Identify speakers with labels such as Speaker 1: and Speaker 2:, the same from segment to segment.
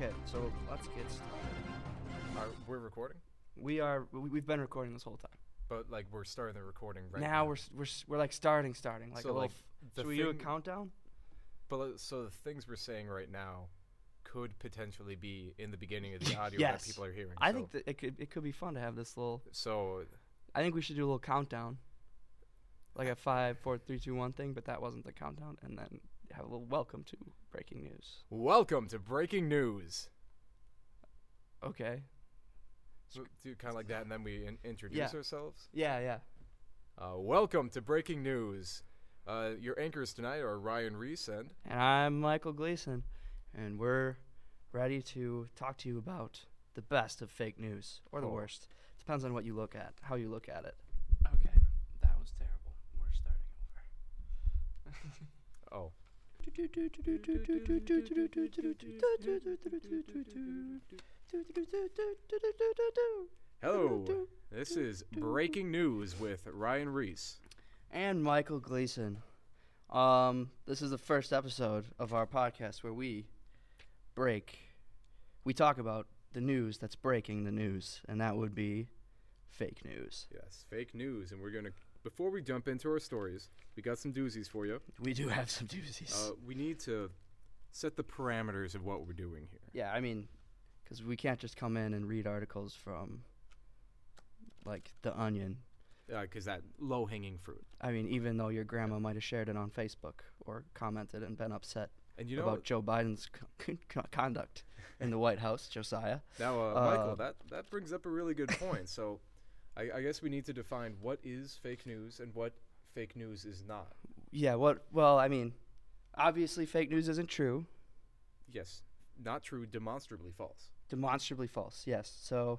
Speaker 1: Okay, so let's get started.
Speaker 2: We're recording,
Speaker 1: We've been recording this whole time.
Speaker 2: but like we're starting the recording right
Speaker 1: now
Speaker 2: now.
Speaker 1: we're like starting like
Speaker 2: So,
Speaker 1: a little.
Speaker 2: like, the
Speaker 1: Should we do a
Speaker 2: thing-
Speaker 1: countdown?
Speaker 2: So the things we're saying right now could potentially be in the beginning of the audio
Speaker 1: Yes.
Speaker 2: that people are hearing.
Speaker 1: I
Speaker 2: so,
Speaker 1: think that it could be fun to have this little.
Speaker 2: so.
Speaker 1: I think we should do a little countdown, like a 5, 4, 3, 2, 1 thing. But that wasn't the countdown, and then have a little welcome to breaking news.
Speaker 2: Welcome to breaking news.
Speaker 1: Okay.
Speaker 2: So do kind of like that, and then we introduce
Speaker 1: Yeah.
Speaker 2: ourselves.
Speaker 1: Yeah.
Speaker 2: Welcome to breaking news. Your anchors tonight are Ryan Reese and
Speaker 1: And I'm Michael Gleason, and we're ready to talk to you about the best of fake news or the
Speaker 2: Cool.
Speaker 1: worst. Depends on what you look at, how you look at it.
Speaker 3: Okay, that was terrible. We're starting over.
Speaker 2: oh. Hello. This is breaking news with Ryan Reese.
Speaker 1: And Michael Gleason. This is the first episode of our podcast where we talk about the news that's breaking the news, and that would be fake news.
Speaker 2: Yes, fake news, and we're gonna. Before we jump into our stories, we got some doozies for you.
Speaker 1: We do have some doozies.
Speaker 2: We need to set the parameters of what we're doing here.
Speaker 1: Yeah, I mean, because we can't just come in and read articles from, like, The Onion.
Speaker 2: Because that low-hanging fruit.
Speaker 1: I mean, even though your grandma might have shared it on Facebook or commented and been upset
Speaker 2: And you know
Speaker 1: about Joe Biden's conduct in the White House, Josiah.
Speaker 2: now, Michael, that brings up a really good point. So, I guess we need to define what is fake news and what fake news is not.
Speaker 1: Yeah, well, I mean, obviously fake news isn't true.
Speaker 2: Yes, not true, demonstrably false.
Speaker 1: Demonstrably false, yes. So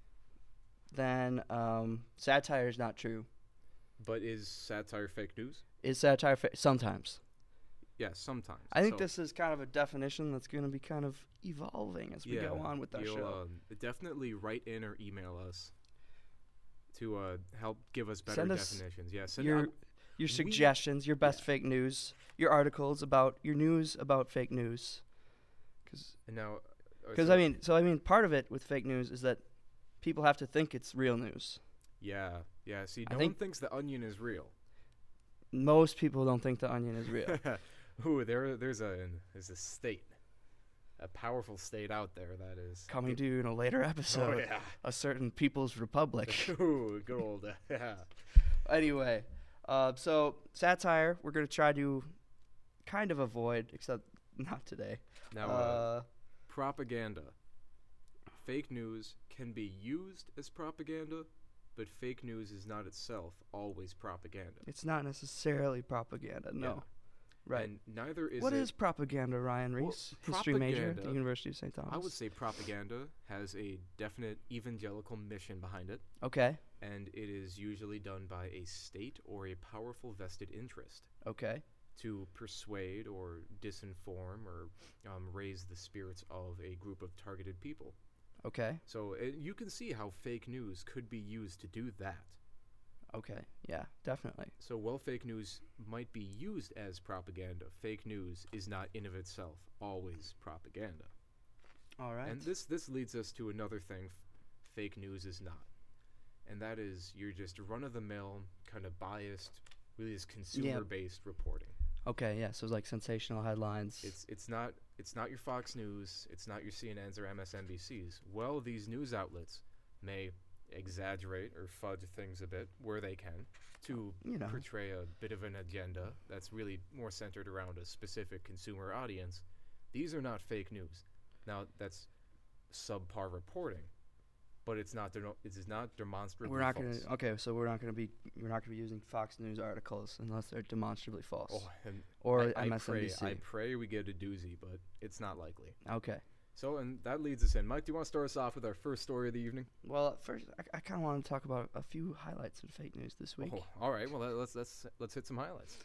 Speaker 1: then satire is not true.
Speaker 2: But is satire fake news?
Speaker 1: Is satire sometimes?
Speaker 2: Yes, sometimes.
Speaker 1: I think
Speaker 2: So,
Speaker 1: this is kind of a definition that's going to be kind of evolving as we go on with our
Speaker 2: you'll,
Speaker 1: show.
Speaker 2: definitely write in or email us to help give us better
Speaker 1: Send us
Speaker 2: definitions. Yeah, send
Speaker 1: your
Speaker 2: out-
Speaker 1: your suggestions, your best fake news, your articles about your news about fake news.
Speaker 2: and now,
Speaker 1: Because I mean, part of it with fake news is that people have to think it's real news.
Speaker 2: yeah. See,
Speaker 1: I
Speaker 2: no one
Speaker 1: think-
Speaker 2: thinks the Onion is real.
Speaker 1: Most people don't think the Onion is real.
Speaker 2: Ooh, there's a state, a powerful state out there that is
Speaker 1: Coming to you in a later episode.
Speaker 2: Oh yeah.
Speaker 1: A certain People's Republic.
Speaker 2: Ooh, good old yeah.
Speaker 1: Anyway, so satire we're gonna try to kind of avoid, except not today.
Speaker 2: Now, propaganda. Fake news can be used as propaganda, but fake news is not itself always propaganda.
Speaker 1: It's not necessarily propaganda. No.
Speaker 2: Yeah.
Speaker 1: Right.
Speaker 2: And neither is
Speaker 1: What
Speaker 2: it.
Speaker 1: is propaganda, Ryan
Speaker 2: Well,
Speaker 1: Reese? History major at the
Speaker 2: propaganda-
Speaker 1: University of St. Thomas.
Speaker 2: I would say propaganda has a definite evangelical mission behind it,
Speaker 1: Okay.
Speaker 2: and it is usually done by a state or a powerful vested interest
Speaker 1: Okay.
Speaker 2: to persuade or disinform or raise the spirits of a group of targeted people.
Speaker 1: Okay.
Speaker 2: So you can see how fake news could be used to do that.
Speaker 1: Okay. Yeah, definitely.
Speaker 2: So while fake news might be used as propaganda, fake news is not in of itself always propaganda.
Speaker 1: All right.
Speaker 2: And this leads us to another thing fake news is not. And that is you're just run-of-the-mill, kind of biased, really is consumer-based reporting.
Speaker 1: Okay, yeah, so it's like sensational headlines.
Speaker 2: It's not your Fox News, it's not your CNNs or MSNBCs. Well, these news outlets may exaggerate or fudge things a bit where they can to portray a bit of an agenda that's really more centered around a specific consumer audience. These are not fake news. Now, that's subpar reporting, but it is not demonstrably
Speaker 1: we're not
Speaker 2: false.
Speaker 1: we're not gonna be using Fox News articles unless they're demonstrably false.
Speaker 2: Oh, and
Speaker 1: or
Speaker 2: I
Speaker 1: MSNBC.
Speaker 2: pray we get a doozy, but it's not likely.
Speaker 1: Okay.
Speaker 2: So, and that leads us in. Mike, do you want to start us off with our first story of the evening?
Speaker 1: Well, first, I kind of want to talk about a few highlights in fake news this week.
Speaker 2: Oh, all right. Well, let's hit some highlights.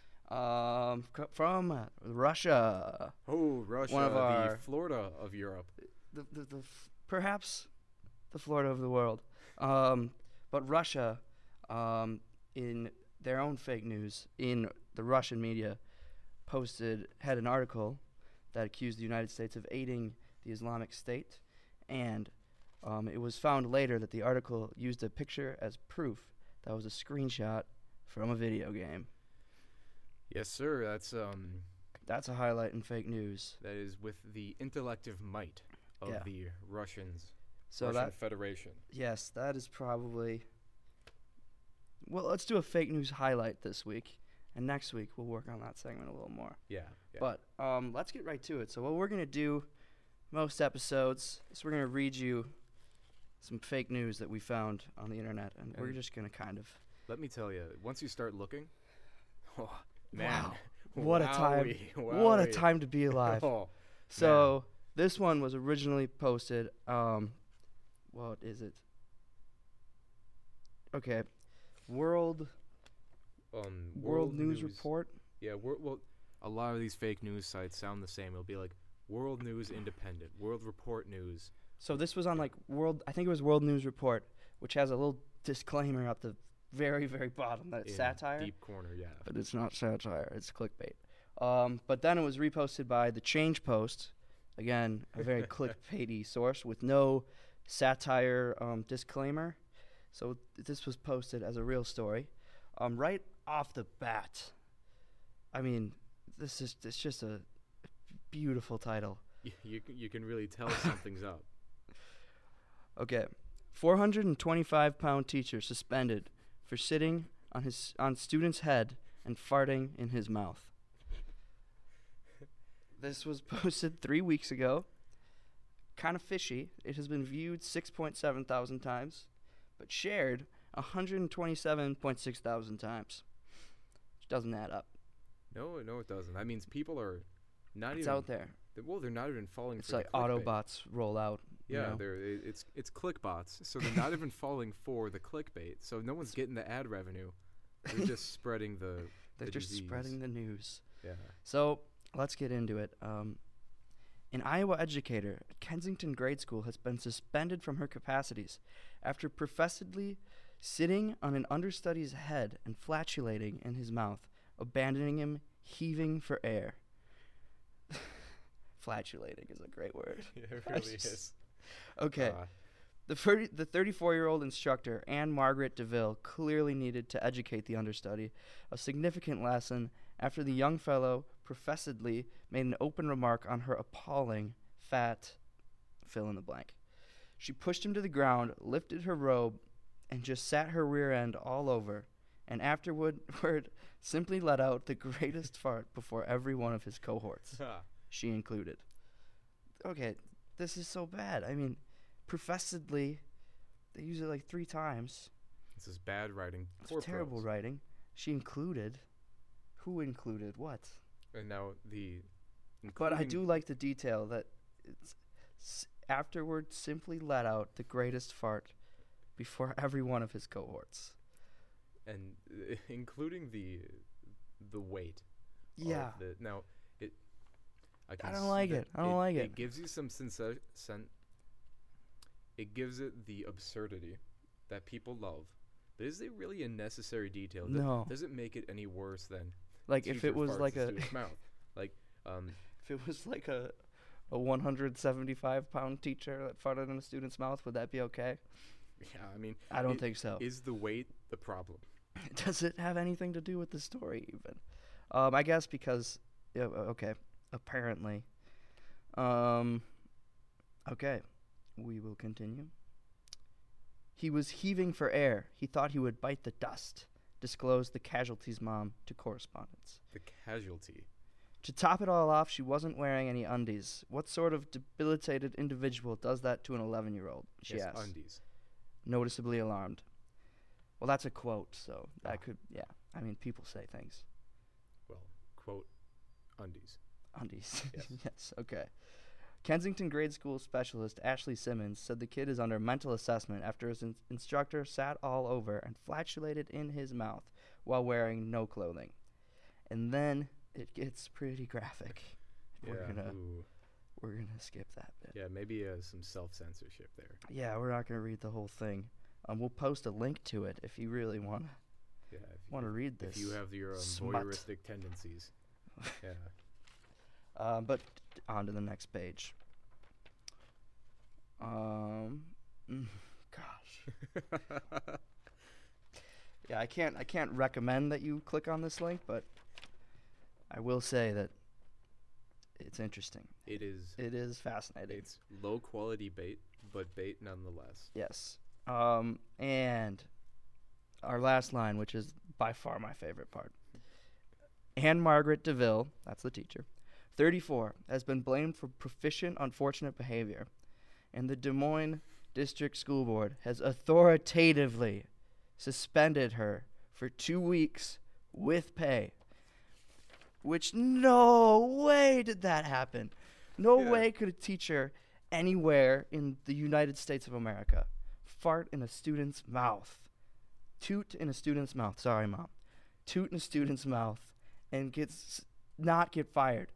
Speaker 1: From Russia.
Speaker 2: Oh, Russia,
Speaker 1: One of our-
Speaker 2: the Florida of Europe.
Speaker 1: Perhaps the Florida of the world. But Russia, in their own fake news, in the Russian media, had an article that accused the United States of aiding the Islamic State, and it was found later that the article used a picture as proof that was a screenshot from a video game.
Speaker 2: Yes, sir.
Speaker 1: That's a highlight in fake news.
Speaker 2: That is with the intellective might of the Russian Federation.
Speaker 1: Yes, that is probably... Well, let's do a fake news highlight this week, and next week we'll work on that segment a little more.
Speaker 2: Yeah.
Speaker 1: But let's get right to it. So what we're going to do most episodes is we're going to read you some fake news that we found on the internet, and we're just going to kind of...
Speaker 2: Let me tell you, once you start looking, oh, man.
Speaker 1: Wow. What a time.
Speaker 2: Wowee.
Speaker 1: What a time to be alive.
Speaker 2: Oh,
Speaker 1: so this one was originally posted, what is it? Okay. World News Report.
Speaker 2: Yeah, well, a lot of these fake news sites sound the same. It'll be like World News Independent, World Report News.
Speaker 1: So this was on like I think it was World News Report, which has a little disclaimer at the very, very bottom that it's satire.
Speaker 2: Deep corner, yeah.
Speaker 1: But it's not satire, it's clickbait. But then it was reposted by the Change Post, again, a very clickbaity source with no satire disclaimer. So this was posted as a real story. Right off the bat, I mean, it's just a beautiful title.
Speaker 2: You can really tell something's up.
Speaker 1: Okay, 425-pound teacher suspended for sitting on student's head and farting in his mouth. This was posted 3 weeks ago. Kind of fishy. It has been viewed 6.7 thousand times, but shared 127.6 thousand times. Which doesn't add up.
Speaker 2: No, it doesn't. That means people are not
Speaker 1: it's
Speaker 2: even
Speaker 1: out there.
Speaker 2: Well, they're not even falling
Speaker 1: It's
Speaker 2: for
Speaker 1: like
Speaker 2: the clickbait.
Speaker 1: Autobots roll out.
Speaker 2: Yeah, it's clickbots. So they're not even falling for the clickbait. So no one's getting the ad revenue. They're just spreading the
Speaker 1: They're just
Speaker 2: disease.
Speaker 1: spreading the news.
Speaker 2: Yeah.
Speaker 1: So let's get into it. An Iowa educator at Kensington Grade School has been suspended from her capacities after professedly sitting on an understudy's head and flatulating in his mouth, abandoning him heaving for air. Flatulating is a great word.
Speaker 2: Yeah, it really is.
Speaker 1: Okay. The 34-year-old instructor, Anne Margaret DeVille, clearly needed to educate the understudy, a significant lesson after the young fellow professedly made an open remark on her appalling, fat, fill in the blank. She pushed him to the ground, lifted her robe, and just sat her rear end all over, and afterward simply let out the greatest fart before every one of his cohorts, she included. Okay, this is so bad. I mean, professedly, they use it like 3 times.
Speaker 2: This is bad writing.
Speaker 1: It's terrible writing. She included. Who included what?
Speaker 2: And now
Speaker 1: But I do like the detail that it's afterward simply let out the greatest fart before every one of his cohorts.
Speaker 2: And including the weight.
Speaker 1: Yeah.
Speaker 2: I
Speaker 1: don't like it.
Speaker 2: It gives you some it gives it the absurdity that people love. But is it really a necessary detail?
Speaker 1: No.
Speaker 2: Does it make it any worse than
Speaker 1: like if it was like a
Speaker 2: mouth? Like
Speaker 1: if it was like a 175-pound teacher that farted in a student's mouth, would that be okay?
Speaker 2: Yeah, I mean,
Speaker 1: I don't think so.
Speaker 2: Is the weight the problem?
Speaker 1: Does it have anything to do with the story even? I guess because okay, apparently. Okay, we will continue. He was heaving for air. He thought he would bite the dust, disclosed the casualty's mom to correspondents.
Speaker 2: The casualty.
Speaker 1: To top it all off, she wasn't wearing any undies. What sort of debilitated individual does that to an 11-year-old? She asked.
Speaker 2: Undies.
Speaker 1: Noticeably alarmed. Well, that's a quote, so that could, yeah. I mean, people say things.
Speaker 2: Well, quote, undies.
Speaker 1: Undies.
Speaker 2: Yes.
Speaker 1: Yes, okay. Kensington Grade School specialist Ashley Simmons said the kid is under mental assessment after his instructor sat all over and flatulated in his mouth while wearing no clothing. And then it gets pretty graphic.
Speaker 2: Yeah,
Speaker 1: we're gonna skip that bit.
Speaker 2: Yeah, maybe some self-censorship there.
Speaker 1: Yeah, we're not gonna read the whole thing. We'll post a link to it if you really want to read this.
Speaker 2: If you have your voyeuristic tendencies. Yeah.
Speaker 1: But on to the next page. Gosh. Yeah, I can't recommend that you click on this link, but I will say that it's interesting.
Speaker 2: It is.
Speaker 1: It is fascinating.
Speaker 2: It's low quality bait, but bait nonetheless.
Speaker 1: Yes. And our last line, which is by far my favorite part. Anne Margaret DeVille, that's the teacher, 34, has been blamed for proficient unfortunate behavior, and the Des Moines District School Board has authoritatively suspended her for 2 weeks with pay. Which no way did that happen. No way could a teacher anywhere in the United States of America fart in a student's mouth. Toot in a student's mouth. Sorry, Mom. Toot in a student's mouth and not get fired.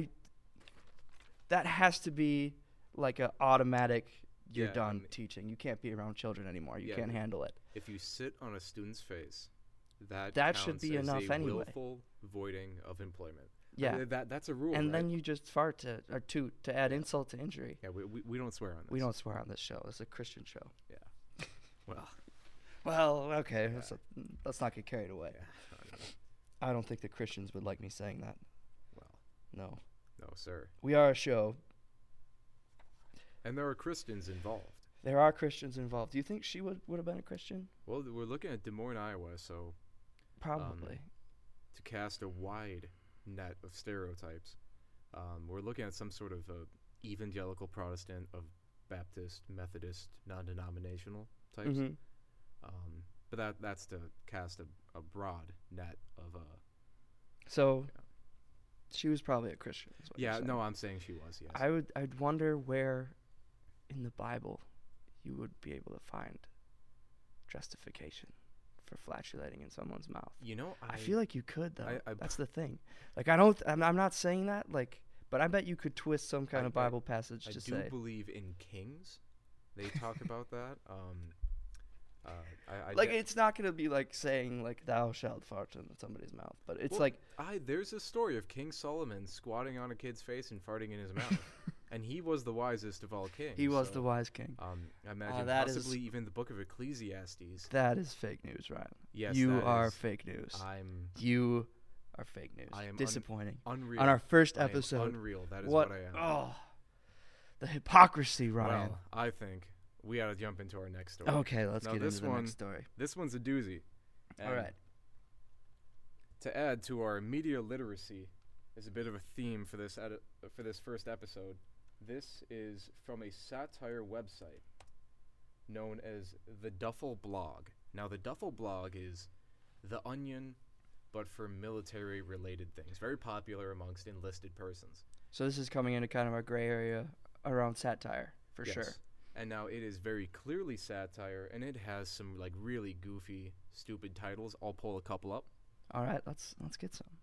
Speaker 1: That has to be like an automatic, you're done teaching. You can't be around children anymore. You can't handle it.
Speaker 2: If you sit on a student's face,
Speaker 1: that should be enough anyway.
Speaker 2: Willful voiding of employment.
Speaker 1: Yeah.
Speaker 2: That's a rule,
Speaker 1: and
Speaker 2: right?
Speaker 1: then you just fart or toot to add insult to injury.
Speaker 2: Yeah, we don't swear on this.
Speaker 1: We don't swear on this show. It's a Christian show.
Speaker 2: Yeah.
Speaker 1: Well, okay. Yeah. Let's not get carried away.
Speaker 2: Yeah.
Speaker 1: I don't think the Christians would like me saying that.
Speaker 2: Well.
Speaker 1: No.
Speaker 2: No, sir.
Speaker 1: We are a show.
Speaker 2: And there are Christians involved.
Speaker 1: There are Christians involved. Do you think she would have been a Christian?
Speaker 2: Well, we're looking at Des Moines, Iowa, so...
Speaker 1: Probably.
Speaker 2: To cast a wide net of stereotypes, we're looking at some sort of evangelical Protestant, of Baptist, Methodist, non-denominational types.
Speaker 1: Mm-hmm.
Speaker 2: But that's to cast a broad net of...
Speaker 1: So... Yeah. She was probably a Christian.
Speaker 2: Yeah, no, I'm saying she was, yes.
Speaker 1: I'd wonder where in the Bible you would be able to find justification for flatulating in someone's mouth.
Speaker 2: You know,
Speaker 1: I feel like you could, though. That's the thing. Like, I'm not saying that, like, but I bet you could twist some kind of Bible passage to say.
Speaker 2: I do believe in Kings. They talk about that.
Speaker 1: It's not going to be like saying, like, thou shalt fart in somebody's mouth, but it's
Speaker 2: there's a story of King Solomon squatting on a kid's face and farting in his mouth, and he was the wisest of all kings.
Speaker 1: He was the wise king.
Speaker 2: I imagine possibly even the book of Ecclesiastes.
Speaker 1: That is fake news, Ryan.
Speaker 2: Yes,
Speaker 1: you are fake news. You are fake news.
Speaker 2: I am
Speaker 1: disappointing.
Speaker 2: Unreal.
Speaker 1: On our first episode.
Speaker 2: Unreal. That is what I am.
Speaker 1: Oh, the hypocrisy, Ryan.
Speaker 2: Well, I think we got to jump into our next story.
Speaker 1: Okay, let's get into the next story.
Speaker 2: This one's a doozy.
Speaker 1: All right.
Speaker 2: To add to our media literacy, is a bit of a theme for this first episode. This is from a satire website known as the Duffel Blog. Now, the Duffel Blog is The Onion, but for military-related things. Very popular amongst enlisted persons.
Speaker 1: So this is coming into kind of a gray area around satire, for sure.
Speaker 2: And now it is very clearly satire, and it has some like really goofy, stupid titles. I'll pull a couple up.
Speaker 1: All right, let's get some.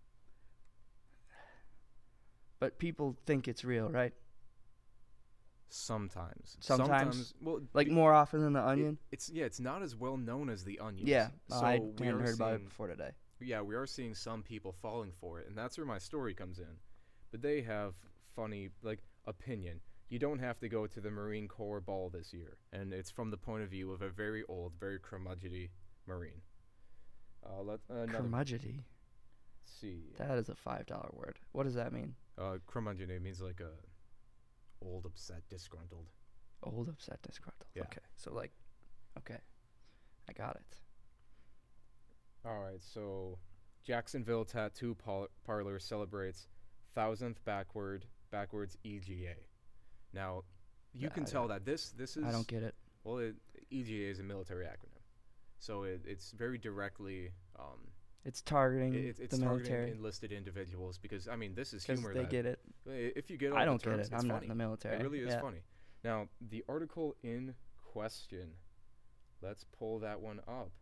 Speaker 1: But people think it's real, right?
Speaker 2: Sometimes.
Speaker 1: Well, like more often than The Onion.
Speaker 2: It's not as well known as The Onion.
Speaker 1: Yeah, so I hadn't heard about it before today.
Speaker 2: Yeah, we are seeing some people falling for it, and that's where my story comes in. But they have funny opinion. You don't have to go to the Marine Corps ball this year, and it's from the point of view of a very old, very curmudgeony Marine.
Speaker 1: Curmudgeony?
Speaker 2: Let's see.
Speaker 1: That is a $5 word. What does that mean?
Speaker 2: Curmudgeony means like a old, upset, disgruntled.
Speaker 1: Old, upset, disgruntled.
Speaker 2: Yeah.
Speaker 1: Okay, so okay. I got it.
Speaker 2: All right, so Jacksonville Tattoo Parlor celebrates 1000th backwards EGA. Now, you can tell that this is...
Speaker 1: I don't get it.
Speaker 2: Well, EGA is a military acronym. So it's very directly...
Speaker 1: it's targeting
Speaker 2: it's
Speaker 1: the
Speaker 2: targeting
Speaker 1: military.
Speaker 2: Enlisted individuals because, I mean, this is
Speaker 1: because
Speaker 2: humor.
Speaker 1: They get it.
Speaker 2: If you get all
Speaker 1: I don't
Speaker 2: the terms,
Speaker 1: get it.
Speaker 2: it's
Speaker 1: I'm
Speaker 2: funny.
Speaker 1: not in the military.
Speaker 2: It really is funny. Now, the article in question, let's pull that one up.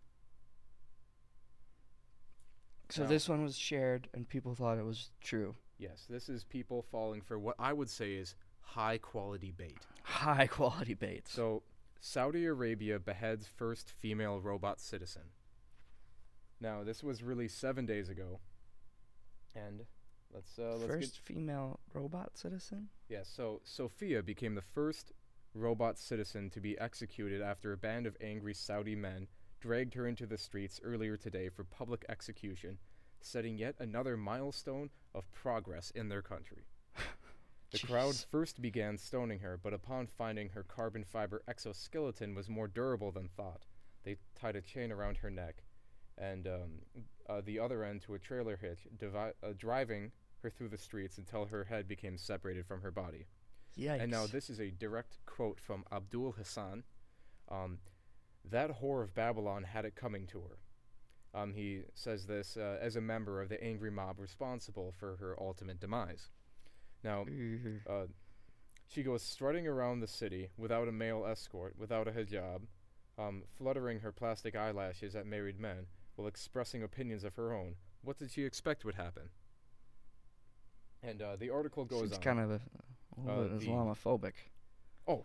Speaker 1: So this one was shared and people thought it was true.
Speaker 2: Yes, this is people falling for what I would say is high-quality bait.
Speaker 1: High-quality bait.
Speaker 2: So, Saudi Arabia beheads first female robot citizen. Now, this was released 7 days ago. And let's
Speaker 1: first female robot citizen?
Speaker 2: Yes, so Sophia became the first robot citizen to be executed after a band of angry Saudi men dragged her into the streets earlier today for public execution, setting yet another milestone of progress in their country. The crowd first began stoning her, but upon finding her carbon fiber exoskeleton was more durable than thought, they tied a chain around her neck and the other end to a trailer hitch, driving her through the streets until her head became separated from her body.
Speaker 1: Yikes.
Speaker 2: And now this is a direct quote from Abdul Hassan. That whore of Babylon had it coming to her. He says this as a member of the angry mob responsible for her ultimate demise. Now, she goes strutting around the city without a male escort, without a hijab, fluttering her plastic eyelashes at married men while expressing opinions of her own. What did she expect would happen? And the article goes
Speaker 1: Seems
Speaker 2: on.
Speaker 1: kind of a little bit Islamophobic.
Speaker 2: Oh.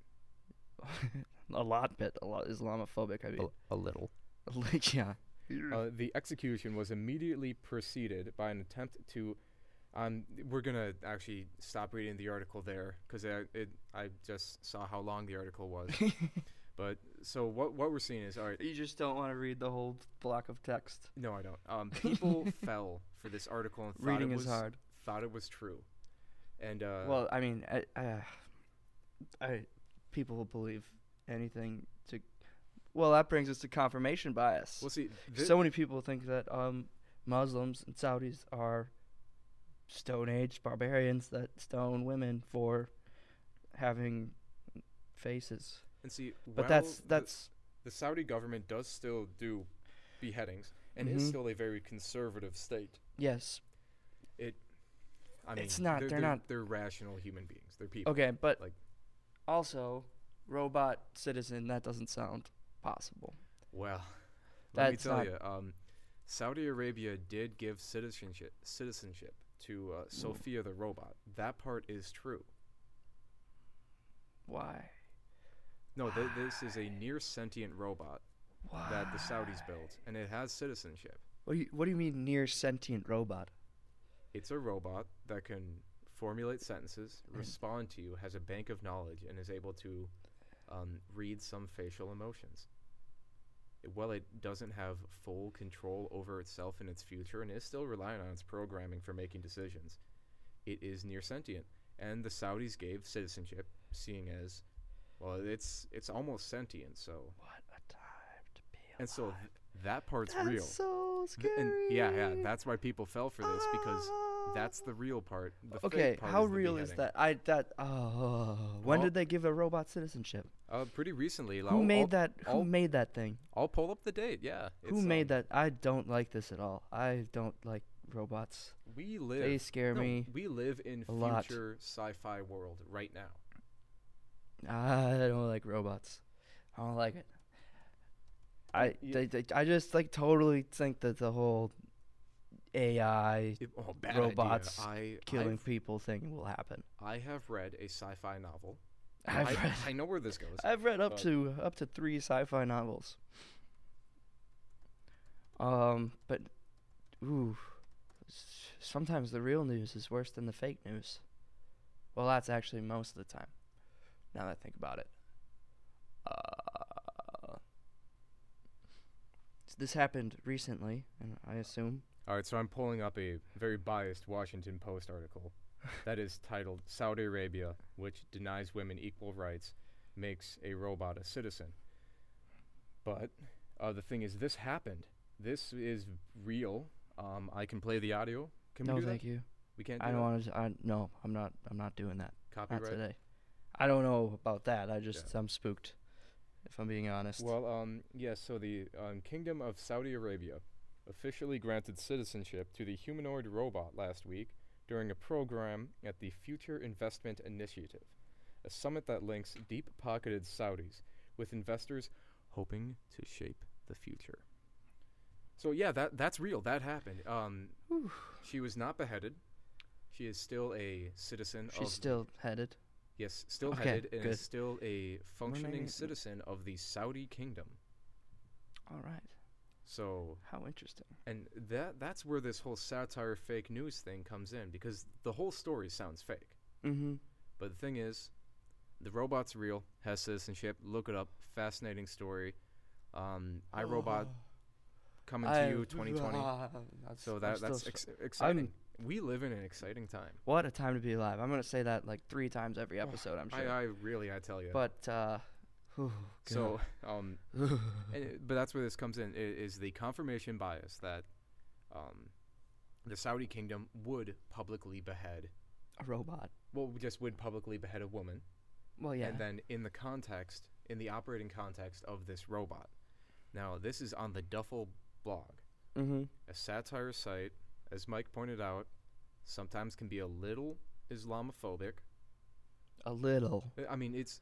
Speaker 1: a lot Islamophobic, I mean.
Speaker 4: A little.
Speaker 1: Yeah.
Speaker 2: The execution was immediately preceded by an attempt to... we're going to actually stop reading the article there because I just saw how long the article was. But so what we're seeing is, all right.
Speaker 1: You just don't want to read the whole block of text.
Speaker 2: No, I don't. People fell for this article and
Speaker 1: reading is hard.
Speaker 2: Thought it was true. And
Speaker 1: well, I mean, I people will believe anything to. Well, that brings us to confirmation bias.
Speaker 2: Well, see,
Speaker 1: so many people think that Muslims and Saudis are Stone Age barbarians that stone women for having faces.
Speaker 2: And see,
Speaker 1: but that's
Speaker 2: the Saudi government does still do beheadings and is still a very conservative state.
Speaker 1: Yes.
Speaker 2: I mean,
Speaker 1: it's not.
Speaker 2: They're rational human beings. They're people.
Speaker 1: Okay, but also, robot citizen. That doesn't sound possible.
Speaker 2: Well, let me tell you, Saudi Arabia did give citizenship to Sophia the robot. That part is true.
Speaker 1: Why?
Speaker 2: No, this is a near sentient robot that the Saudis built, and it has citizenship.
Speaker 1: What do you mean near sentient robot?
Speaker 2: It's a robot that can formulate sentences, respond to you, has a bank of knowledge, and is able to read some facial emotions. While it doesn't have full control over itself and its future and is still relying on its programming for making decisions, it is near sentient. And the Saudis gave citizenship, seeing as, well, it's almost sentient, so...
Speaker 1: What a time to be alive.
Speaker 2: And so that part's
Speaker 1: that's
Speaker 2: real.
Speaker 1: So scary.
Speaker 2: And yeah, that's why people fell for this, because that's the real part. The fake part
Speaker 1: how
Speaker 2: is the
Speaker 1: real is
Speaker 2: beheading.
Speaker 1: that? When did they give a robot citizenship?
Speaker 2: Pretty recently.
Speaker 1: Who made that? Who made that thing?
Speaker 2: I'll pull up the date. Yeah.
Speaker 1: Who made that? I don't like this at all. I don't like robots. They scare me.
Speaker 2: We live in future sci-fi world right now.
Speaker 1: I don't like robots. I don't like it. I just totally think that the whole AI robots killing people thing will happen.
Speaker 2: I have read a sci-fi novel.
Speaker 1: I
Speaker 2: know where this goes.
Speaker 1: I've read up to 3 sci-fi novels. But sometimes the real news is worse than the fake news. Well, that's actually most of the time. Now that I think about it. This happened recently, and I assume.
Speaker 2: All right, so I'm pulling up a very biased Washington Post article that is titled "Saudi Arabia, which denies women equal rights, makes a robot a citizen." But the thing is, this happened. This is real. I can play the audio. Can we do that?
Speaker 1: No, thank you.
Speaker 2: We can't.
Speaker 1: I don't want to. No, I'm not doing that.
Speaker 2: Copyright.
Speaker 1: Not today. I don't know about that. I'm spooked, if I'm being honest.
Speaker 2: Well, yes. So the Kingdom of Saudi Arabia officially granted citizenship to the humanoid robot last week during a program at the Future Investment Initiative, a summit that links deep-pocketed Saudis with investors hoping to shape the future. So yeah, that's real. That happened. She was not beheaded. She is still a citizen.
Speaker 1: She's still headed.
Speaker 2: Yes, still
Speaker 1: Okay,
Speaker 2: headed and
Speaker 1: good.
Speaker 2: is still a functioning citizen of the Saudi kingdom.
Speaker 1: All right.
Speaker 2: So
Speaker 1: How interesting.
Speaker 2: and that's where this whole satire fake news thing comes in, because the whole story sounds fake.
Speaker 1: Mm-hmm.
Speaker 2: But the thing is, the robot's real, has citizenship. Look it up. Fascinating story. iRobot coming to you 2020. So that's exciting. We live in an exciting time.
Speaker 1: What a time to be alive. I'm going to say that like 3 times every episode, I'm sure.
Speaker 2: I tell you.
Speaker 1: But,
Speaker 2: so, but that's where this comes in, is the confirmation bias that the Saudi kingdom would publicly behead
Speaker 1: a robot.
Speaker 2: Well, just would publicly behead a woman.
Speaker 1: Well, yeah.
Speaker 2: And then in the operating context of this robot. Now, this is on the Duffel blog.
Speaker 1: Mm-hmm.
Speaker 2: A satire site, as Mike pointed out, sometimes can be a little Islamophobic.
Speaker 1: A little.
Speaker 2: I mean,
Speaker 1: it's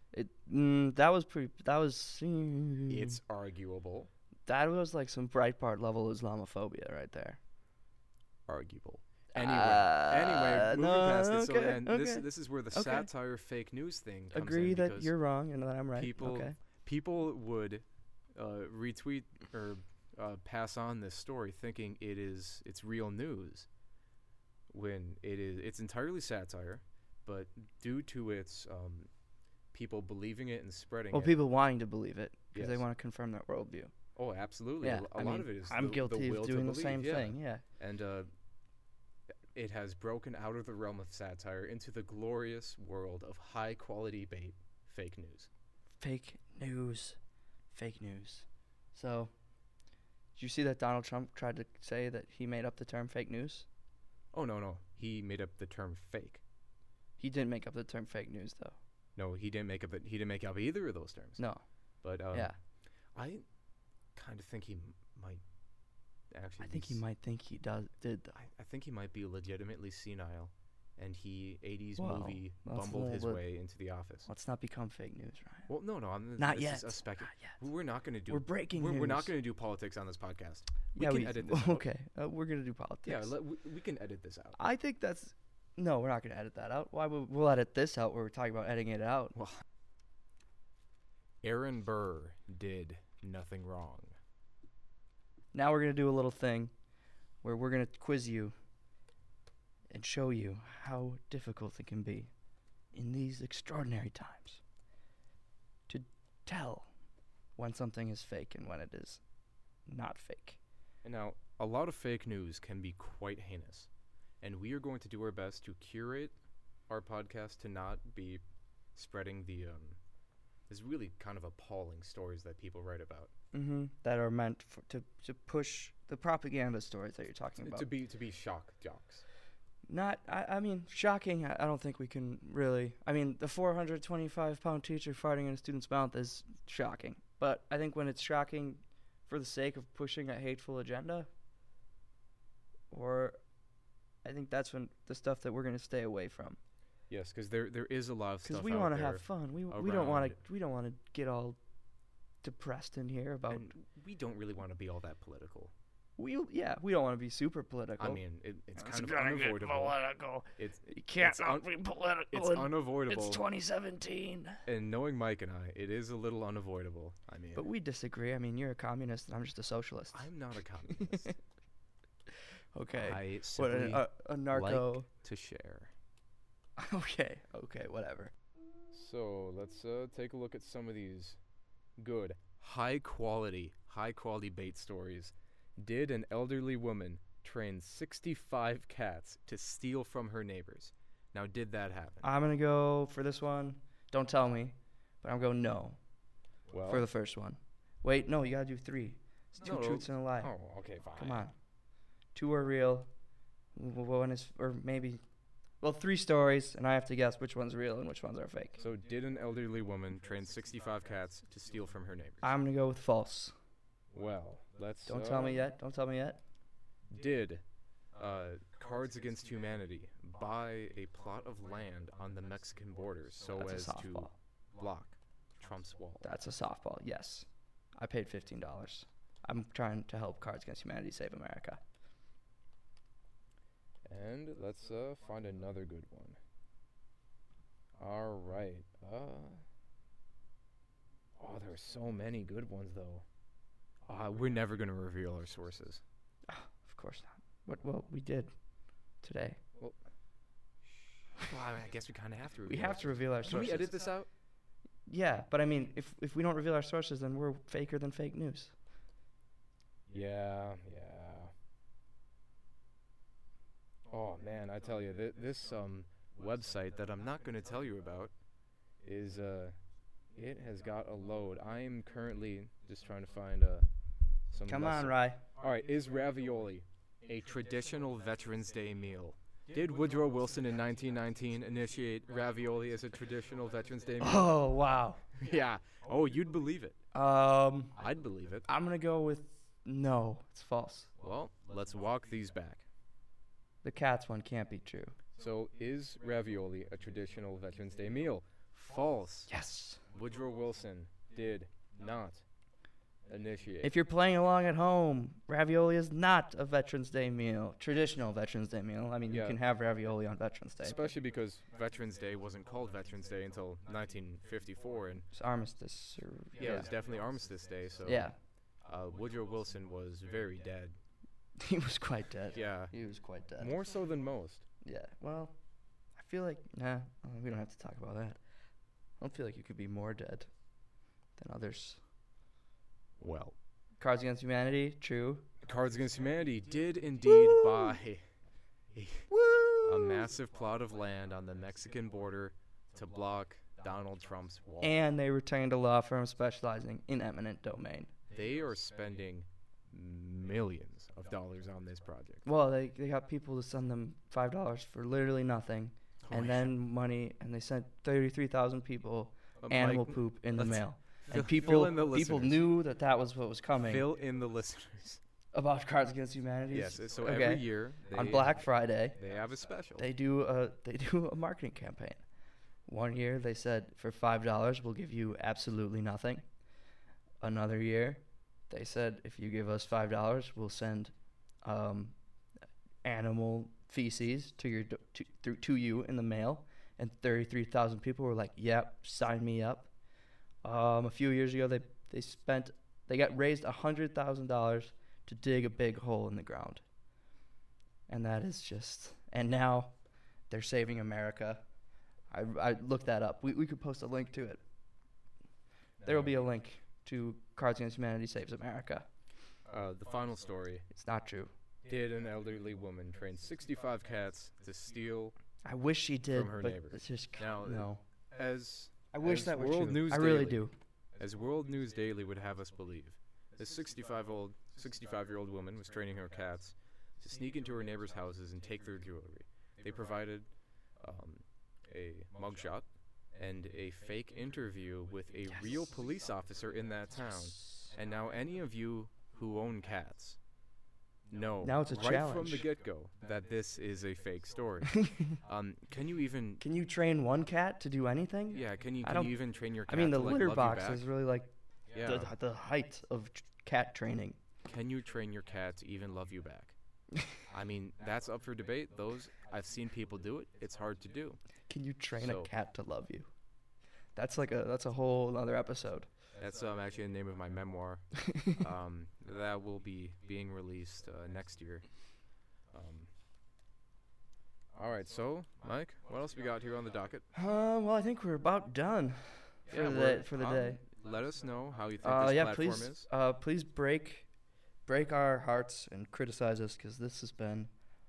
Speaker 2: arguable.
Speaker 1: That was like some Breitbart level Islamophobia right there.
Speaker 2: Arguable. Anyway, moving past it. So, and
Speaker 1: okay.
Speaker 2: This is where the satire fake news thing comes in.
Speaker 1: Agree that you're wrong and that I'm right.
Speaker 2: People would retweet or pass on this story thinking it's real news, when it's entirely satire, but due to its people believing it and spreading it.
Speaker 1: People wanting to believe it because they want to confirm their worldview.
Speaker 2: Oh, absolutely.
Speaker 1: Yeah,
Speaker 2: a lot of it is
Speaker 1: I'm guilty of doing the same thing, yeah.
Speaker 2: And it has broken out of the realm of satire into the glorious world of high-quality fake news.
Speaker 1: Fake news. So, did you see that Donald Trump tried to say that he made up the term fake news?
Speaker 2: Oh, no. He made up the term fake.
Speaker 1: He didn't make up the term fake news, though.
Speaker 2: No, he didn't make up either of those terms.
Speaker 1: No.
Speaker 2: But
Speaker 1: yeah.
Speaker 2: I kind of think he might actually.
Speaker 1: I think he might think he did though.
Speaker 2: I think he might be legitimately senile, and he 80s movie bumbled his way into the office.
Speaker 1: Let's not become fake news, Ryan.
Speaker 2: Well, no,
Speaker 1: not yet.
Speaker 2: Not yet. We're not going to do.
Speaker 1: We're breaking news.
Speaker 2: We're not going to do politics on this podcast.
Speaker 1: We
Speaker 2: can edit this out.
Speaker 1: Okay, we're going to do politics.
Speaker 2: Yeah, we can edit this out.
Speaker 1: I think that's. No, we're not going to edit that out. Why would we'll edit this out? Where we're talking about editing it out.
Speaker 2: Well, Aaron Burr did nothing wrong.
Speaker 1: Now we're going to do a little thing where we're going to quiz you and show you how difficult it can be in these extraordinary times to tell when something is fake and when it is not fake.
Speaker 2: And now, a lot of fake news can be quite heinous, and we are going to do our best to curate our podcast to not be spreading the is really kind of appalling stories that people write about.
Speaker 1: Mm-hmm. That are meant to push the propaganda stories that you're talking about.
Speaker 2: To be shock jocks.
Speaker 1: I mean, shocking, I don't think we can really. I mean, the 425-pound teacher farting in a student's mouth is shocking. But I think when it's shocking for the sake of pushing a hateful agenda, I think that's when the stuff that we're going to stay away from.
Speaker 2: Yes, because there is a lot of stuff.
Speaker 1: Because we want to have fun. We don't want to get all depressed in here about.
Speaker 2: And we don't really want to be all that political.
Speaker 1: We don't want to be super political.
Speaker 2: I mean, it's kind of unavoidable.
Speaker 1: You can't not be political.
Speaker 2: It's unavoidable.
Speaker 1: It's 2017.
Speaker 2: And knowing Mike and I, it is a little unavoidable. I mean,
Speaker 1: but we disagree. I mean, you're a communist, and I'm just a socialist.
Speaker 2: I'm not a communist.
Speaker 1: Okay.
Speaker 2: I simply
Speaker 1: a narco
Speaker 2: like to share.
Speaker 1: Okay, whatever.
Speaker 2: So let's take a look at some of these good, high quality bait stories. Did an elderly woman train 65 cats to steal from her neighbors? Now, did that happen?
Speaker 1: I'm going to go for this one. Don't tell me, but I'm going no.
Speaker 2: Well,
Speaker 1: for the first one. Wait, no, you got to do 3. It's 2 truths and a lie.
Speaker 2: Oh, okay, fine.
Speaker 1: Come on. 2 are real. 1 is, or maybe, 3 stories, and I have to guess which one's real and which ones are fake.
Speaker 2: So, did an elderly woman train 65 cats to steal from her neighbors?
Speaker 1: I'm going to go with false.
Speaker 2: Well, let's...
Speaker 1: Don't tell me yet.
Speaker 2: Did Cards Against Humanity buy a plot of land on the Mexican border as to block Trump's wall?
Speaker 1: That's a softball, yes. I paid $15. I'm trying to help Cards Against Humanity save America.
Speaker 2: And let's find another good one. All right. There are so many good ones, though. We're never going to reveal our sources.
Speaker 1: Of course not. Well, we did today.
Speaker 2: Well, I guess we kind of have to reveal
Speaker 1: We have to reveal our sources.
Speaker 2: Can we edit this out?
Speaker 1: Yeah, but I mean, if we don't reveal our sources, then we're faker than fake news.
Speaker 2: Yeah. Oh man, I tell you, this website that I'm not going to tell you about is it has got a load. I am currently just trying to find some.
Speaker 1: Come on, Rye.
Speaker 2: All right, is ravioli a traditional Veterans Day meal? Did Woodrow Wilson in 1919 initiate ravioli as a traditional Veterans Day meal?
Speaker 1: Oh, wow.
Speaker 2: Yeah. Oh, you'd believe it.
Speaker 1: I'm
Speaker 2: I'd believe it.
Speaker 1: gonna go with no. It's false.
Speaker 2: Well, let's walk these back.
Speaker 1: The Cats one can't be true.
Speaker 2: So, is ravioli a traditional Veterans Day meal? False.
Speaker 1: Yes.
Speaker 2: Woodrow Wilson did not initiate.
Speaker 1: If you're playing along at home, ravioli is not a Veterans Day meal. Traditional Veterans Day meal. I mean, you
Speaker 2: Yeah.
Speaker 1: can have ravioli on Veterans Day.
Speaker 2: Especially because Veterans Day wasn't called Veterans Day until 1954, and
Speaker 1: It's armistice. Or,
Speaker 2: it was definitely Armistice Day. So
Speaker 1: Yeah.
Speaker 2: Woodrow Wilson was very dead.
Speaker 1: He was quite dead.
Speaker 2: Yeah,
Speaker 1: He was quite dead.
Speaker 2: more so than most.
Speaker 1: Yeah. Well, I feel like we don't have to talk about that. I don't feel like you could be more dead than others.
Speaker 2: Well,
Speaker 1: Cards Against Humanity, true.
Speaker 2: Cards Against Humanity did indeed buy a massive plot of land on the Mexican border to block Donald Trump's wall.
Speaker 1: And they retained a law firm specializing in eminent domain.
Speaker 2: They are spending millions of dollars on this project.
Speaker 1: Well, they got people to send them $5 for literally nothing, and then money, and they sent 33,000 people animal poop in the mail. And people
Speaker 2: listeners.
Speaker 1: knew that was what was coming
Speaker 2: Fill in the listeners.
Speaker 1: about Cards Against Humanity.
Speaker 2: Yes, so every year
Speaker 1: on Black Friday,
Speaker 2: they have a special.
Speaker 1: they do a marketing campaign. One year they said for $5 we'll give you absolutely nothing. Another year they said if you give us $5 we'll send animal feces to you in the mail. And 33,000 people were like, "Yep, sign me up." A few years ago they got raised $100,000 to dig a big hole in the ground. And that is and now they're saving America. I looked that up. We could post a link to it. There will be a link to Cards Against Humanity Saves America.
Speaker 2: The final story.
Speaker 1: It's not true.
Speaker 2: Did an elderly woman train 65 cats to steal
Speaker 1: I wish she did,
Speaker 2: from her
Speaker 1: but
Speaker 2: neighbors?
Speaker 1: it's just
Speaker 2: Now,
Speaker 1: no.
Speaker 2: As
Speaker 1: I wish
Speaker 2: as
Speaker 1: that were
Speaker 2: World
Speaker 1: true.
Speaker 2: News
Speaker 1: I really
Speaker 2: Daily-
Speaker 1: do.
Speaker 2: As World News Daily would have us believe, this 65-year-old woman was training her cats to sneak into her neighbors' houses and take their jewelry. They provided a mugshot and a fake interview with a real police officer in that town. And now any of you who own cats know
Speaker 1: Now it's a
Speaker 2: right from
Speaker 1: challenge.
Speaker 2: the get-go that this is a fake story. Can you even...
Speaker 1: Can you train one cat to do anything?
Speaker 2: Yeah, can you
Speaker 1: I don't-
Speaker 2: even train your cat
Speaker 1: I mean, the
Speaker 2: to, like,
Speaker 1: litter
Speaker 2: love you
Speaker 1: box
Speaker 2: back?
Speaker 1: is really like
Speaker 2: Yeah.
Speaker 1: the height of cat training.
Speaker 2: Can you train your cat to even love you back? I mean, that's up for debate. I've seen people do it. It's hard to do.
Speaker 1: Can you train
Speaker 2: So-
Speaker 1: a cat to love you? That's a whole other episode.
Speaker 2: That's actually the name of my memoir. That will be being released next year. All right, so Mike, what else we got here on the docket?
Speaker 1: Well, I think we're about done for the day.
Speaker 2: Let us know how you think this platform is.
Speaker 1: Please break our hearts and criticize us because this has been,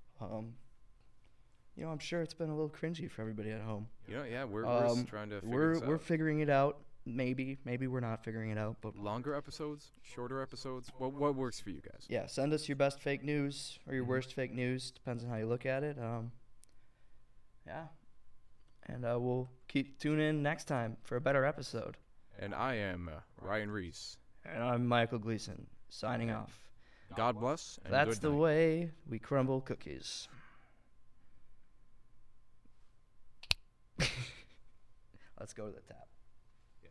Speaker 1: I'm sure it's been a little cringy for everybody at home.
Speaker 2: We're just trying to figure this out.
Speaker 1: We're figuring it out. Maybe we're not figuring it out, but
Speaker 2: Longer episodes, shorter episodes. What works for you guys?
Speaker 1: yeah, send us your best fake news or your worst fake news. Depends on how you look at it. Yeah, and we'll keep tuning in next time for a better episode.
Speaker 2: And I am Ryan Reese.
Speaker 1: And I'm Michael Gleason, signing off.
Speaker 2: God bless. And
Speaker 1: That's
Speaker 2: good
Speaker 1: the
Speaker 2: night.
Speaker 1: way we crumble cookies. Let's go to the tap.